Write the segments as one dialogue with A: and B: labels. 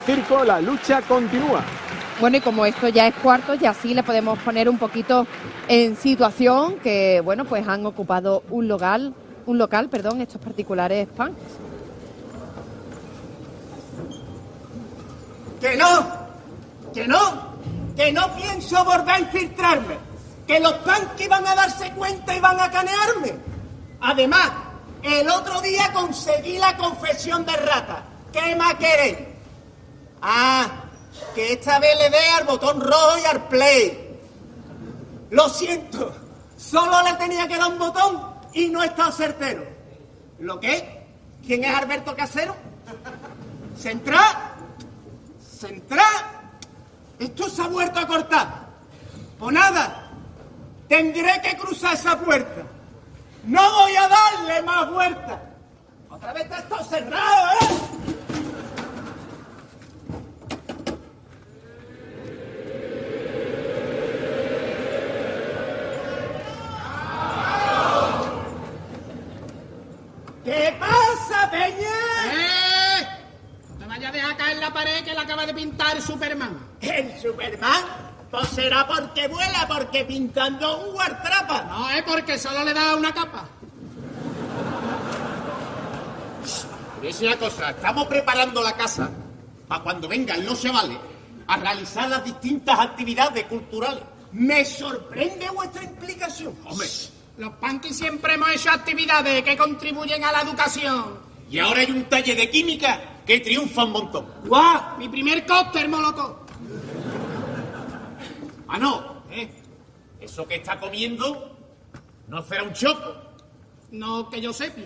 A: Circo, la lucha continúa.
B: Bueno, y como esto ya es cuarto, ya sí le podemos poner un poquito en situación que, bueno, pues han ocupado un local, estos particulares punks.
C: Que no pienso volver a infiltrarme, que los punks van a darse cuenta y van a canearme. Además, el otro día conseguí la confesión de Rata. ¿Qué más queréis? Que esta vez le dé al botón rojo y al play. Lo siento, solo le tenía que dar un botón y no he estado certero. ¿Lo qué? ¿Quién es Alberto Casero? ¿Central? Esto se ha vuelto a cortar. Pues nada, tendré que cruzar esa puerta. No voy a darle más vueltas. Otra vez está esto cerrado, ¿eh? ¿Qué pasa, Peña?
D: No te vayas a dejar caer la pared que la acaba de pintar Superman.
C: ¿El Superman? Pues será porque vuela, porque pintando un guardrapa.
D: No, es porque solo le da una capa.
E: Es una cosa, estamos preparando la casa para cuando vengan los chavales a realizar las distintas actividades culturales.
C: Me sorprende vuestra implicación.
E: Hombre,
D: los punkies siempre hemos hecho actividades que contribuyen a la educación.
E: y ahora hay un taller de química que triunfa un montón.
D: ¡Guau! Mi primer cóctel molotov.
E: Ah, no, eso que está comiendo no será un choco.
D: No que yo sepa.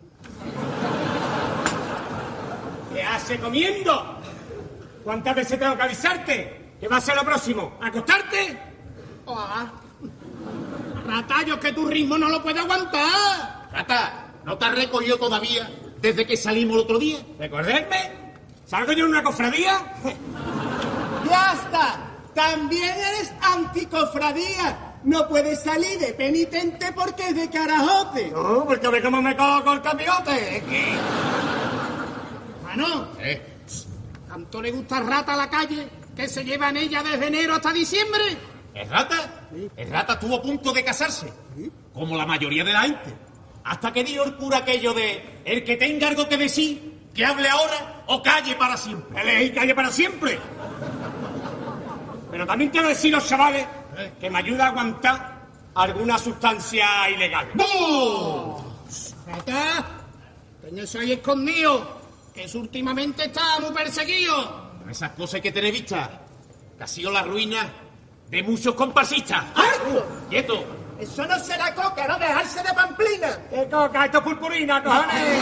C: ¿Qué hace comiendo? ¿Cuántas veces tengo que avisarte? ¿Qué va a ser lo próximo? ¿Acostarte?
D: ¡Ah! Ratallo, que tu ritmo no lo puede aguantar.
E: Rata, ¿no te has recogido todavía desde que salimos el otro día?
C: ¿Recordarme? ¿Salgo yo en una cofradía? ¡Ya está! También eres anticofradía. No puedes salir de penitente porque es de carajote.
F: No, porque ve cómo me cojo con el camiote. Es que...
D: Ah, no. ¿Tanto le gusta Rata a la calle que se lleva en ella desde enero hasta diciembre?
E: ¿El Rata? El Rata estuvo a punto de casarse, como la mayoría de la gente. Hasta que dijo el cura aquello de el que tenga algo que decir, que hable ahora o calle para siempre.
F: Elegí calle para siempre. Pero también quiero decir a los chavales que me ayuda a aguantar alguna sustancia ilegal.
D: ¡No! Rata, ten eso ahí escondido, que eso últimamente está muy perseguido.
E: Esas cosas hay que tener vistas, que ha sido la ruina de muchos comparsistas.
C: ¡Ay!
E: ¡Quieto!
C: Eso no será coca, no dejarse de pamplina.
F: ¿Qué coca? Esto es purpurina, cojones.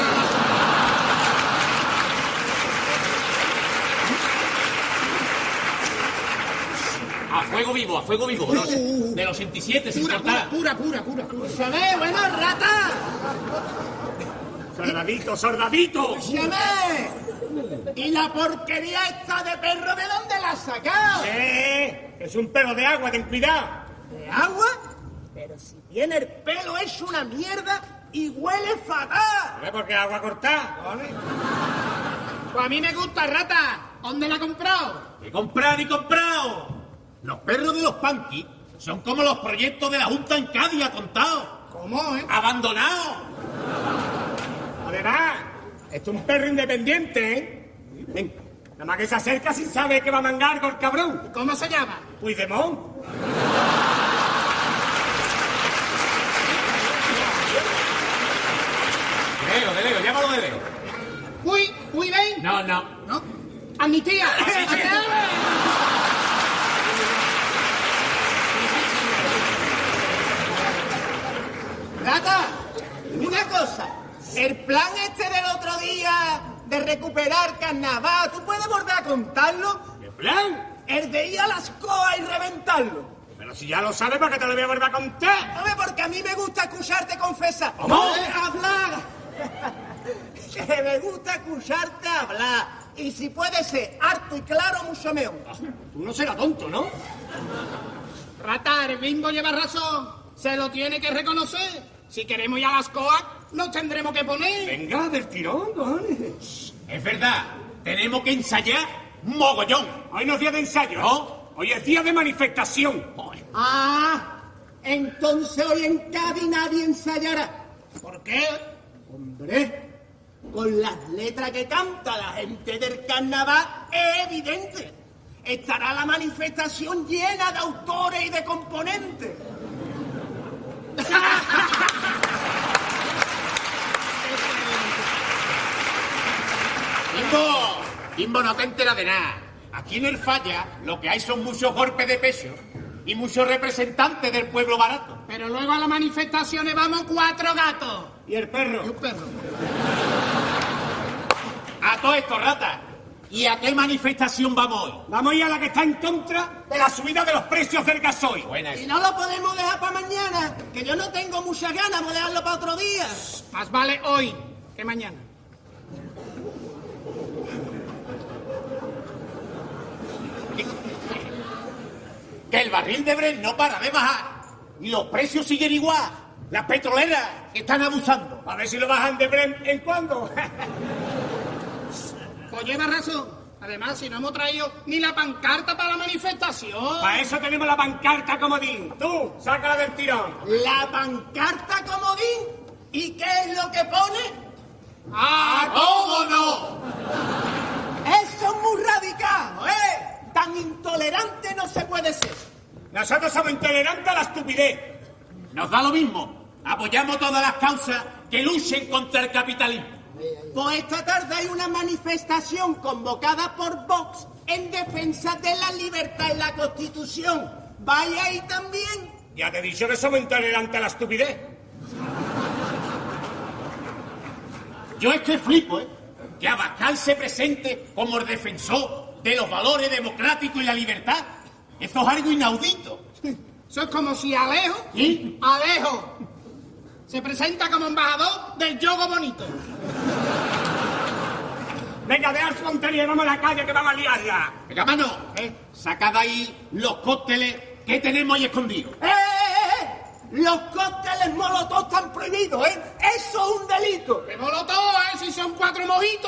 E: A fuego vivo, de los 27, sin cortar.
D: Pura.
C: ¡Escúchame, bueno, Rata!
F: ¡Soldadito!
C: ¡Escúchame! ¿Y la porquería esta de perro de dónde la has sacado?
F: Es un pelo de agua, ten cuidado.
C: ¿De agua? Pero si tiene el pelo es una mierda y huele fatal.
F: ¿Ves por qué agua cortada?
D: Pues a mí me gusta, Rata. ¿Dónde la has comprado?
E: ¡He comprado y comprado! Los perros de los punkies son como los proyectos de la Junta en Cádiz, ha contado.
D: ¿Cómo,
E: ¡Abandonados!
F: Además, esto es un perro independiente, ¿eh? Ven, nada más que se acerca sin saber que va a mangar con el cabrón.
D: ¿Cómo se llama?
F: Puigdemont.
E: De Leo, llámalo de Leo.
D: Uy, ven.
E: No.
D: ¿No? Amnistía.
C: Rata, una cosa. El plan este del otro día de recuperar carnaval, ¿tú puedes volver a contarlo?
F: ¿Qué plan?
C: El de ir a las coas y reventarlo.
F: Pero si ya lo sabes, ¿para qué te lo voy a volver a contar?
C: Hombre, porque a mí me gusta escucharte confesar.
F: ¿Cómo?
C: Hablar. Que me gusta escucharte hablar. Y si puede ser harto y claro, mucho mejor.
F: Tú no serás tonto, ¿no?
D: Rata, el Bimbo lleva razón. Se lo tiene que reconocer. Si queremos ir a las coas, nos tendremos que poner.
F: Venga, del tirón, cojones.
E: Es verdad, tenemos que ensayar mogollón.
F: Hoy no es día de ensayo,
E: ¿No?
F: Hoy es día de manifestación.
C: Ah, entonces hoy en Cádiz nadie ensayará.
D: ¿Por qué?
C: Hombre, con las letras que canta la gente del carnaval es evidente. Estará la manifestación llena de autores y de componentes.
E: Kimbo, no te enteras de nada. Aquí en el Falla lo que hay son muchos golpes de peso y muchos representantes del pueblo barato.
D: Pero luego a las manifestaciones vamos 4 gatos.
F: ¿Y el perro?
D: Y un perro.
E: A todo esto, rata. ¿Y a qué manifestación vamos hoy?
F: Vamos a ir a la que está en contra de la subida de los precios del gasoil.
E: Buena
C: Y
E: esa.
C: no lo podemos dejar para mañana, que yo no tengo muchas ganas, vamos a dejarlo para otro día.
D: Más vale hoy que mañana.
E: Que el barril de Brent no para de bajar y los precios siguen igual. Las petroleras están abusando.
F: A ver si lo bajan de Brent en cuándo.
D: Pues lleva razón. Además, si no hemos traído ni la pancarta para la manifestación.
F: Para eso tenemos la pancarta comodín. Tú, sácala del tirón.
C: La pancarta comodín. ¿Y qué es lo que pone?
D: ¡Ah!
E: ¿Cómo no?
C: Eso es muy radical, ¿eh? Tan intolerante no se puede ser.
F: Nosotros somos intolerantes a la estupidez.
E: Nos da lo mismo. Apoyamos todas las causas que luchen contra el capitalismo.
C: Pues esta tarde hay una manifestación convocada por Vox en defensa de la libertad y la Constitución. ¿Vaya ahí también?
F: Ya te he dicho que somos intolerantes a la estupidez.
E: Yo es que flipo, ¿eh? Que Abascal se presente como el defensor de los valores democráticos y la libertad. Eso es algo inaudito.
D: Eso es como si Alejo,
E: ¿Sí?
D: Alejo, se presenta como embajador del yogo bonito.
F: Venga, deja el tontería y vamos a la calle que vamos a liarla.
E: Venga, mano, sacad de ahí los cócteles que tenemos ahí escondidos.
C: Los cócteles molotov están prohibidos, ¿eh? Eso es un delito.
D: ¡Qué molotov, si son 4 mojitos!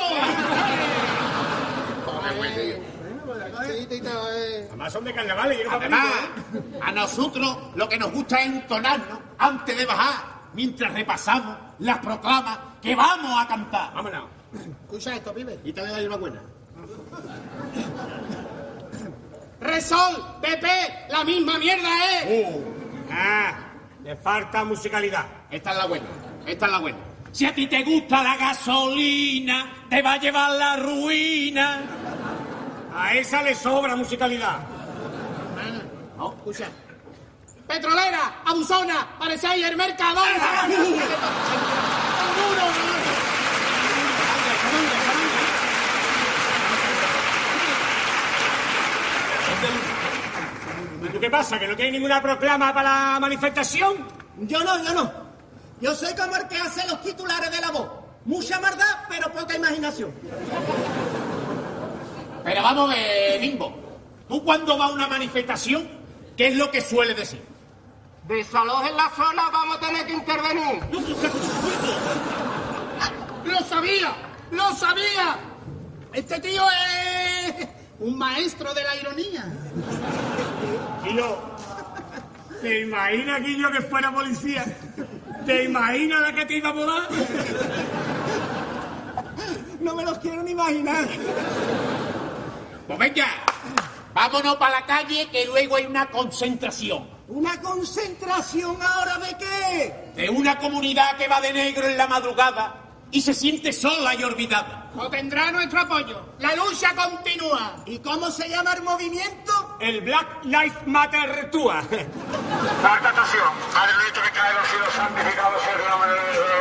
F: Además son de carnavales. Y
E: Además, a nosotros lo que nos gusta es entonarnos antes de bajar, mientras repasamos las proclamas que vamos a cantar.
F: Vámonos.
D: Escucha esto, pibe.
E: Y te le doy una buena.
D: Resol, PP, la misma mierda,
F: Le falta musicalidad.
E: Esta es la buena, esta es la buena. Si a ti te gusta la gasolina, te va a llevar la ruina.
F: A esa le sobra musicalidad.
D: No, escucha. Petrolera, abusona, parecéis el Mercadona.
F: ¿Y tú qué pasa? ¿Que no tienes ninguna proclama para la manifestación?
C: Yo no. Yo soy como el que hace los titulares de La Voz. Mucha maldad, pero poca imaginación.
E: Pero vamos a ver, Bimbo. Tú cuando vas a una manifestación, ¿qué es lo que sueles decir?
C: Desalojen la zona, vamos a tener que intervenir.
D: ¡Lo sabía! Este tío es un maestro de la ironía.
F: Guillo, ¿te imaginas, Guillo, que fuera policía? ¿Te imaginas la que te iba a volar?
C: No me los quiero ni imaginar.
E: Pues venga, vámonos para la calle que luego hay una concentración.
C: ¿Una concentración ahora de qué?
E: De una comunidad que va de negro en la madrugada y se siente sola y olvidada.
D: O tendrá nuestro apoyo. La lucha continúa.
C: ¿Y cómo se llama el movimiento?
F: El Black Lives Matter Túa.
G: Cuarta ocasión. Padre nuestro que cae en los cielos, santificado sea tu nombre.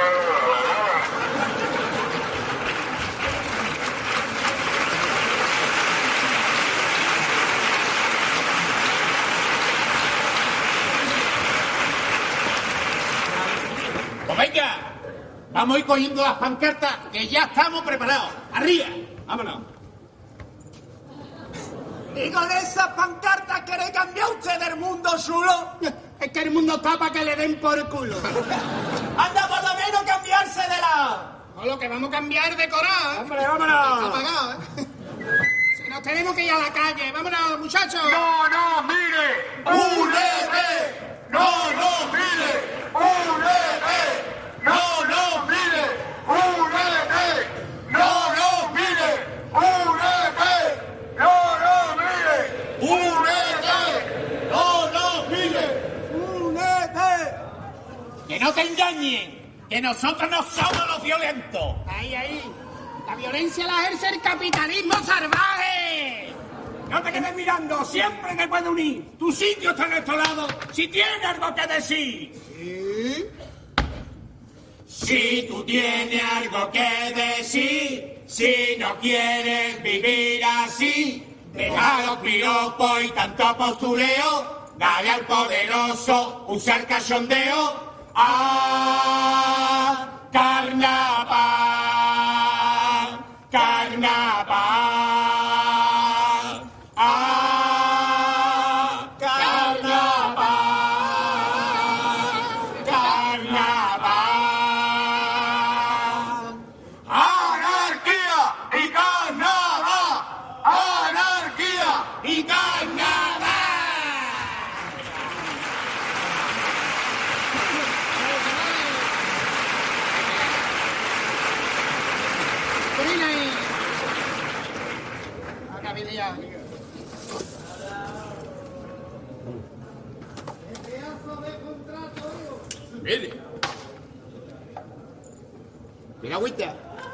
E: Pues venga, vamos a ir cogiendo las pancartas que ya estamos preparados. ¡Arriba!
F: Vámonos.
C: ¿Y con esas pancartas quiere cambiar usted del mundo chulo?
D: Es que el mundo está para que le den por culo.
C: Anda por lo menos cambiarse de la...
D: No, lo que vamos a cambiar es decorar.
F: ¡Hombre,
D: Está
F: vámonos!
D: apagado, Si no tenemos que ir a la calle. Vámonos, muchachos.
G: ¡No nos mire! ¡Únete! ¡No nos mire! ¡Únete! ¡No nos mire! ¡Únete! ¡No nos mire! ¡Únete! ¡No nos mire! ¡Únete! ¡No nos mire!
C: ¡Únete!
E: ¡Que no te engañen! ¡Que nosotros no somos los violentos!
D: Ahí, ahí. La violencia la ejerce el capitalismo salvaje.
F: No te quedes mirando, siempre te puede unir. Tu sitio está en nuestro lado, si tienes algo que decir.
E: Si tú tienes algo que decir, si no quieres vivir así, deja los piropos y tanto postureo, dale al poderoso, usar cachondeo. ¡Ah! ¡Carnaval! ¡Carnaval! ¡Ah! ¡Carnaval! ¡Carnaval!
G: ¡Anarquía y carnaval! ¡Anarquía
E: ¡Y carnaval!
D: Ponen ahí. Acá viene ya.
E: Mire.
C: Mira, agüita.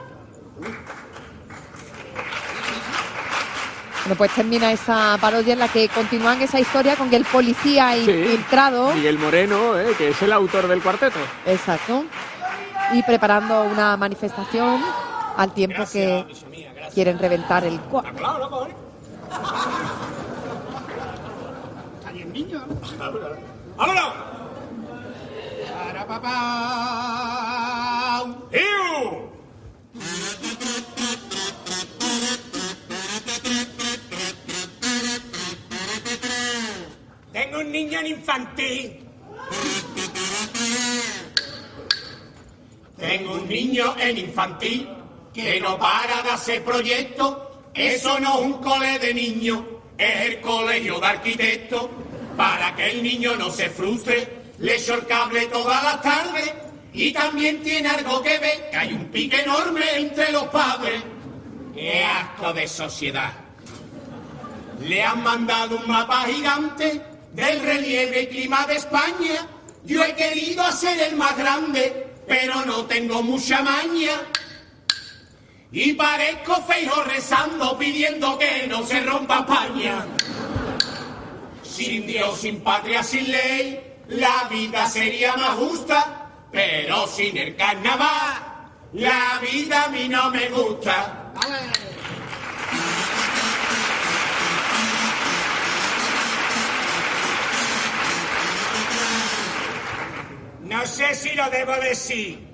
B: Bueno, pues termina esa parodia en la que continúan esa historia con el policía infiltrado.
A: Miguel Moreno, que es el autor del cuarteto.
B: Exacto. Y preparando una manifestación al tiempo que quieren reventar el cuarto.
F: Claro, loco, ¿eh?
D: Está bien, niño.
F: ¡Vámonos!
D: Para papá.
F: ¡Iu! Tengo un niño en infantil.
E: Tengo un niño en infantil que no para de hacer proyectos. Eso no es un cole de niños, es el colegio de arquitectos. Para que el niño no se frustre, le echo el cable todas las tardes. Y también tiene algo que ver, que hay un pique enorme entre los padres. ¡Qué asco de sociedad! Le han mandado un mapa gigante del relieve y clima de España. Yo he querido hacer el más grande, pero no tengo mucha maña. Y parezco Feijóo rezando, pidiendo que no se rompa España. Sin Dios, sin patria, sin ley, la vida sería más justa. Pero sin el carnaval, la vida a mí no me gusta.
F: No sé si lo debo decir.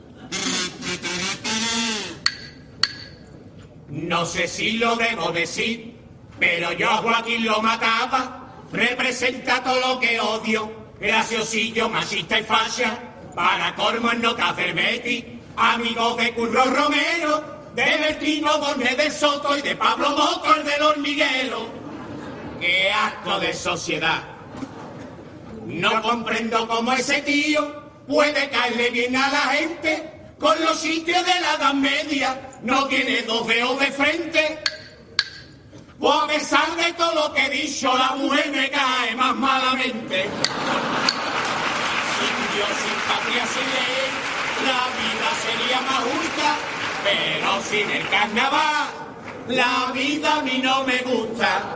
E: No sé si lo debo decir, pero yo a Joaquín lo mataba. Representa todo lo que odio, graciosillo, machista y facha. Para colmo en nota Cervetti, amigos de Curro Romero, de Bertino Borges de Soto y de Pablo Moto, el del hormiguero. ¡Qué asco de sociedad! No comprendo cómo ese tío puede caerle bien a la gente. Con los sitios de la Edad Media no tiene dos dedos de frente. Pues a pesar de todo lo que he dicho, la mujer me cae más malamente. Sin Dios, sin patria, sin ley, la vida sería más justa. Pero sin el carnaval, la vida a mí no me gusta.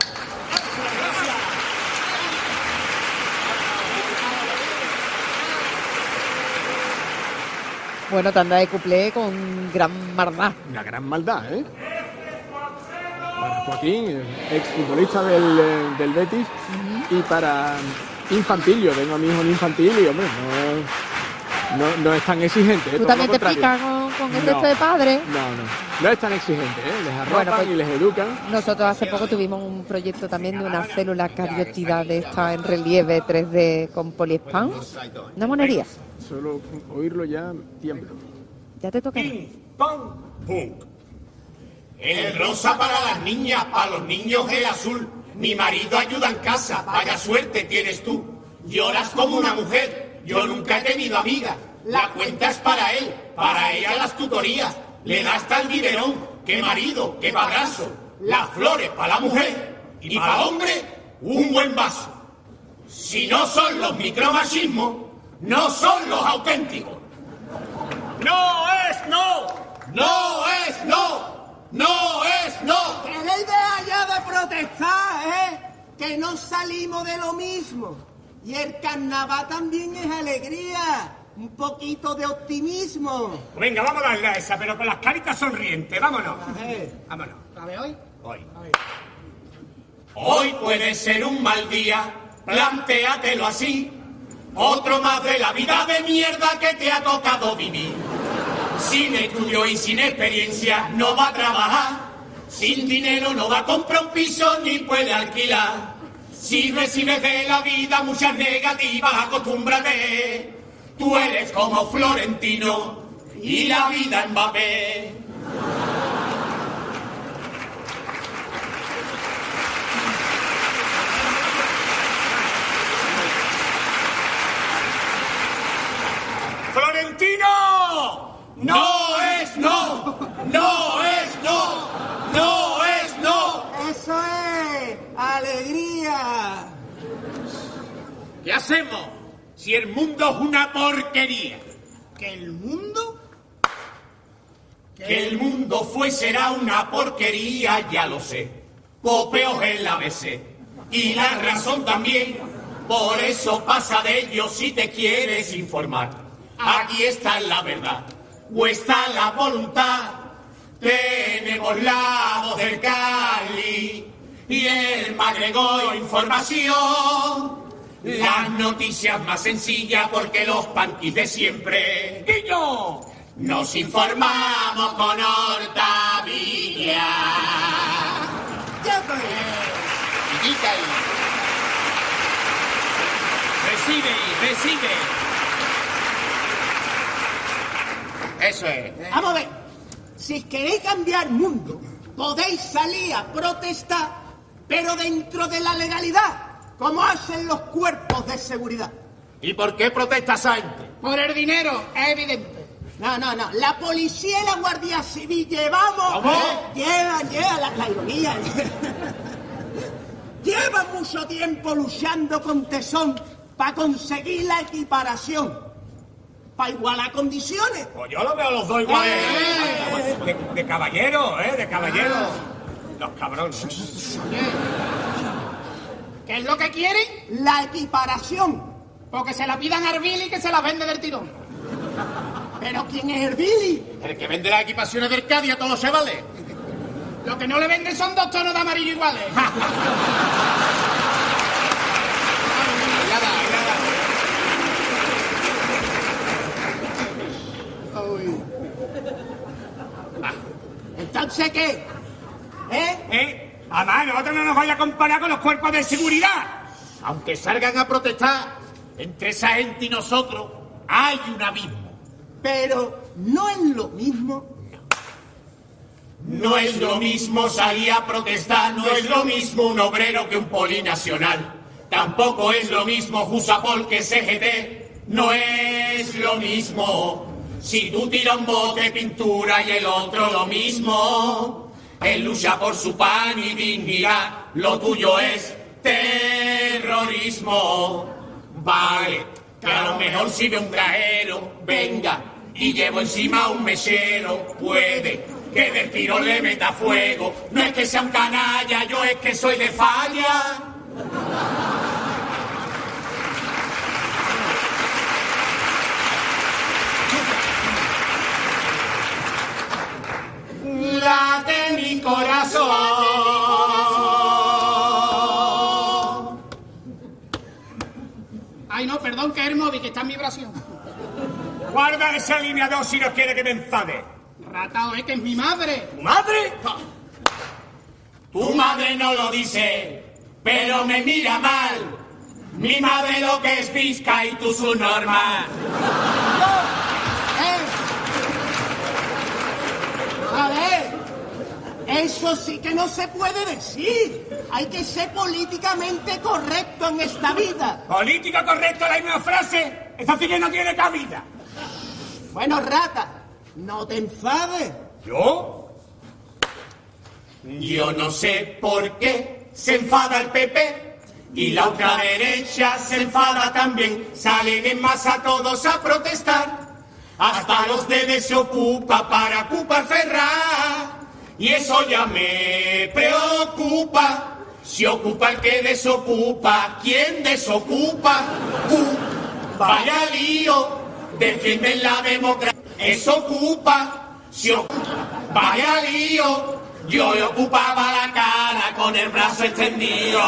B: Bueno, tanda de cuplé con gran maldad.
A: Una gran maldad, ¿eh? Para Joaquín, exfutbolista del Betis, y para Infantil. Yo tengo a mi hijo en Infantil y, hombre, no es tan exigente.
B: ¿Tú también te picas con el resto de padres?
A: No es tan exigente, ¿eh? Les arropan y les educan.
B: Nosotros hace poco tuvimos un proyecto también de una célula cariótida de esta en relieve 3D con poliespan. Una monería.
A: Solo oírlo ya tiemblo.
B: Ya te toca.
F: Ping, pong, pum.
E: El rosa para las niñas, para los niños el azul. Mi marido ayuda en casa, vaya suerte tienes tú. Lloras como una mujer, yo nunca he tenido amiga. La cuenta es para él, para ella las tutorías. Le da hasta el biberón, qué marido, qué padrazo. Las flores para la mujer y para el hombre un buen vaso. Si no son los micromachismos, no son los auténticos.
F: ¡No es no!
E: ¡No es no! ¡No es no!
C: ¡Queréis dejar ya de protestar, que no salimos de lo mismo! Y el carnaval también es alegría, un poquito de optimismo.
F: Venga, vamos a darle a esa, pero con las caritas sonrientes, vámonos. Vámonos.
D: ¿La de hoy?
F: Hoy.
E: Hoy puede ser un mal día, plantéatelo así. Otro más de la vida de mierda que te ha tocado vivir. Sin estudio y sin experiencia no va a trabajar. Sin dinero no va a comprar un piso ni puede alquilar. Si recibes de la vida muchas negativas, acostúmbrate. Tú eres como Florentino y la vida Mbappé.
F: ¡Florentino!
E: ¡No es no! ¡No es no! ¡No es no!
C: ¡Eso es alegría!
E: ¿Qué hacemos si el mundo es una porquería?
D: ¿Que el mundo?
E: Que el mundo fue y será una porquería, ya lo sé. Popeos en la ABC. Y la razón también. Por eso pasa de ello si te quieres informar. Aquí está la verdad. O está la voluntad. Tenemos la voz del Cali y el Magregó información. Las noticias más sencillas porque los panquis de siempre. ¡Guiño! Nos informamos con Hortavilla.
C: ¡Ya pues!
E: Recibe. Eso es.
C: Vamos a ver, si queréis cambiar el mundo, podéis salir a protestar, pero dentro de la legalidad, como hacen los cuerpos de seguridad.
E: ¿Y por qué protesta Sáenz?
D: Por el dinero, es evidente.
C: No. La policía y la Guardia Civil llevamos...
E: ¿Cómo?
C: Llevan la ironía. Llevan mucho tiempo luchando con tesón para conseguir la equiparación, para igualar condiciones.
F: Pues yo lo veo a los dos iguales. De caballero, de caballero. Los cabrones.
D: ¿Qué es lo que quieren?
C: La equiparación.
D: Porque se la pidan a Herbili y que se la vende del tirón.
C: ¿Pero quién es Herbili?
E: El que vende las equipaciones del Cádiz a todo se vale.
D: Lo que no le venden son 2 tonos de amarillo iguales.
C: ¿Entonces qué?
F: Además, nosotros no nos vaya a comparar con los cuerpos de seguridad.
E: Aunque salgan a protestar, entre esa gente y nosotros hay un abismo.
C: Pero no es lo mismo.
E: No es lo mismo salir a protestar, no es lo mismo un obrero que un polinacional. Tampoco es lo mismo Jusapol que CGT. No es lo mismo. Si tú tiras un bote de pintura y el otro lo mismo. Él lucha por su pan y dignidad. Lo tuyo es terrorismo. Vale, que a lo mejor si ve un cajero, venga, y llevo encima un mechero. Puede que del tiro le meta fuego. No es que sea un canalla, yo es que soy de falla. Late mi corazón.
D: Ay, no, perdón, que es el móvil, que está en vibración.
F: Guarda esa línea 2 si no quiere que me enfade.
D: Ratao, que es mi madre.
F: ¿Tu madre?
E: Tu madre no lo dice, pero me mira mal. Mi madre lo que es visca y tú su norma.
C: A ver,
D: Eso sí que no se puede decir. Hay que ser políticamente correcto en esta vida.
F: Política correcta, la misma frase. Esa sí que no tiene cabida.
D: Bueno, rata, no te enfades.
F: ¿Yo?
E: Yo no sé por qué se enfada el PP y la ultraderecha se enfada también. Salen en masa todos a protestar, hasta los de Desocupa para ocupar Ferraz. Y eso ya me preocupa. Si ocupa el que desocupa, ¿quién desocupa? Vaya lío, defienden la democracia. Eso ocupa, si ocupa, vaya lío. Yo le ocupaba la cara con el brazo extendido.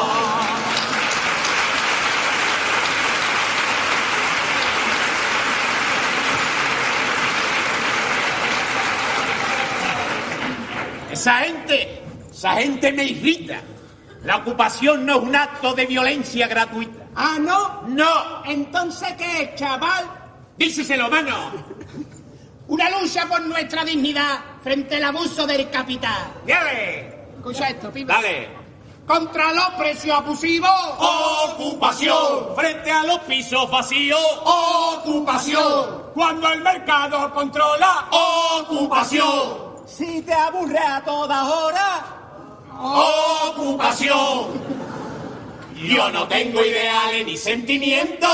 E: Esa gente me irrita. La ocupación no es un acto de violencia gratuita.
D: ¿Ah, no?
E: No.
D: ¿Entonces qué es, chaval?
E: Díselo, mano.
D: Una lucha por nuestra dignidad frente al abuso del capital.
E: Dale.
D: Escucha esto, pibe.
E: Dale.
D: Contra los precios abusivos.
E: Ocupación. Frente a los pisos vacíos. Ocupación.
F: Cuando el mercado controla.
E: Ocupación.
D: Si te aburre a todas horas.
E: Ocupación. Yo no tengo ideales ni sentimientos.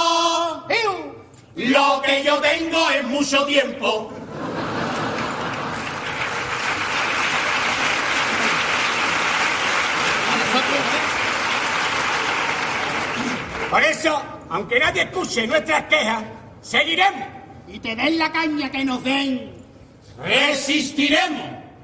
E: Lo que yo tengo es mucho tiempo.
F: Por eso, aunque nadie escuche nuestras quejas, seguiremos.
D: Y te den la caña que nos den.
E: Resistiremos.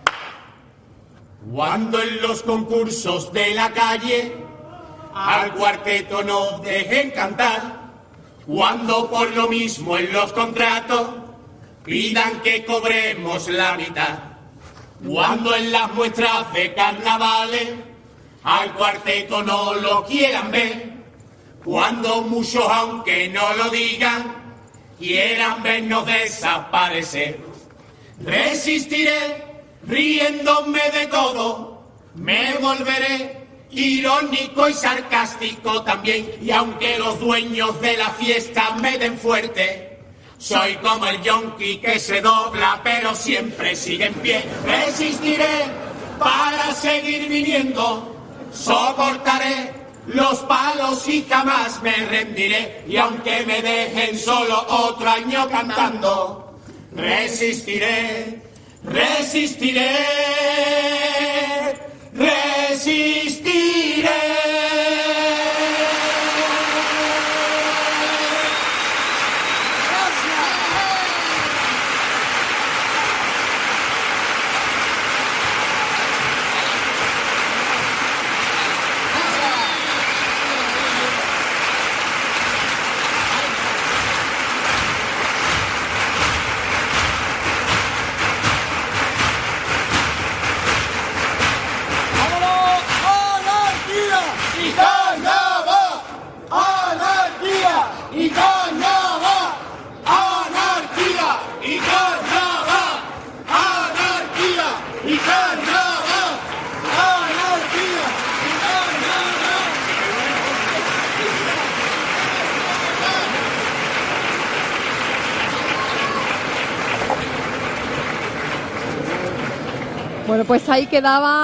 E: Cuando en los concursos de la calle al cuarteto nos dejen cantar. Cuando por lo mismo en los contratos pidan que cobremos la mitad. Cuando en las muestras de carnavales al cuarteto no lo quieran ver. Cuando muchos, aunque no lo digan, quieran vernos desaparecer. Resistiré riéndome de todo, me volveré irónico y sarcástico también. Y aunque los dueños de la fiesta me den fuerte, soy como el yonki que se dobla pero siempre sigue en pie. Resistiré para seguir viviendo, soportaré los palos y jamás me rendiré. Y aunque me dejen solo otro año cantando, resistiré, resistiré, resistiré.
B: Bueno, pues ahí quedaba